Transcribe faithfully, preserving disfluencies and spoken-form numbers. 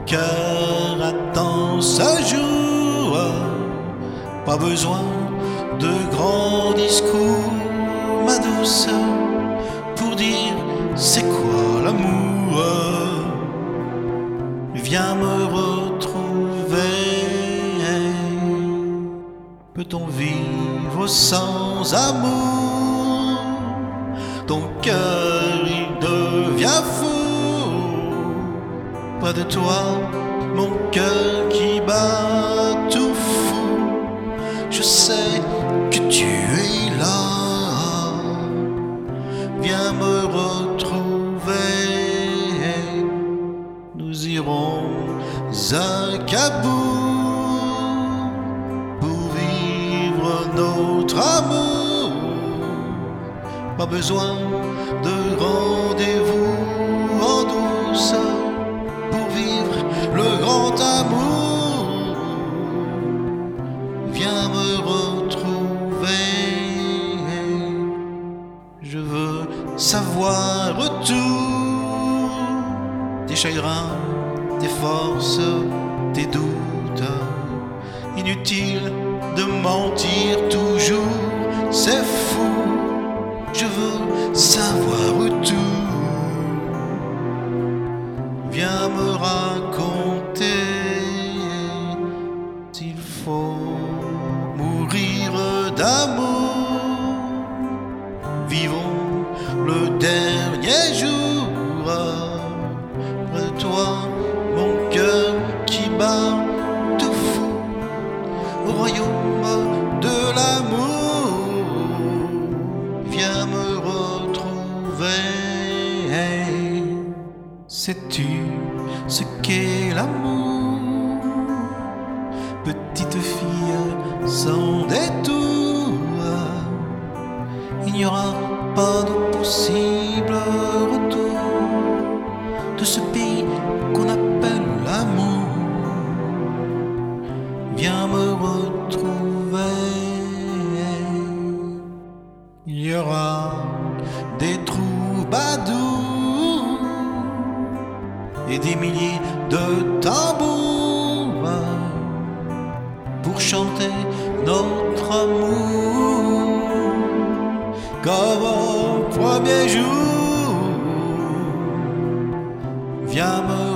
cœur attend ce jour. Pas besoin de grands discours, ma douce, pour dire c'est quoi l'amour. Viens me retrouver. Peut-on vivre sans amour? Ton cœur il devient fou. Près de toi, mon cœur qui bat tout fou. Je sais que tu es là. Viens me retrouver. Nous irons à Cabourg pour vivre notre amour. Pas besoin de rendez-vous en douce pour vivre le grand amour. Viens me retrouver. Je veux savoir tout, tes chagrins, tes forces, tes doutes. Inutile de mentir toujours, c'est fou. Je veux savoir tout. Viens me raconter s'il faut mourir d'amour. Vivons le dernier jour. Près de toi, mon cœur qui bat tout fou. Au royaume de l'amour, viens me retrouver. Sais-tu ce qu'est l'amour? Petite fille sans détour, il n'y aura pas de possible retour de ce pays qu'on appelle l'amour. Viens me retrouver. Il y aura des troubadours et des milliers de tambours pour chanter notre amour comme au premier jour. Viens me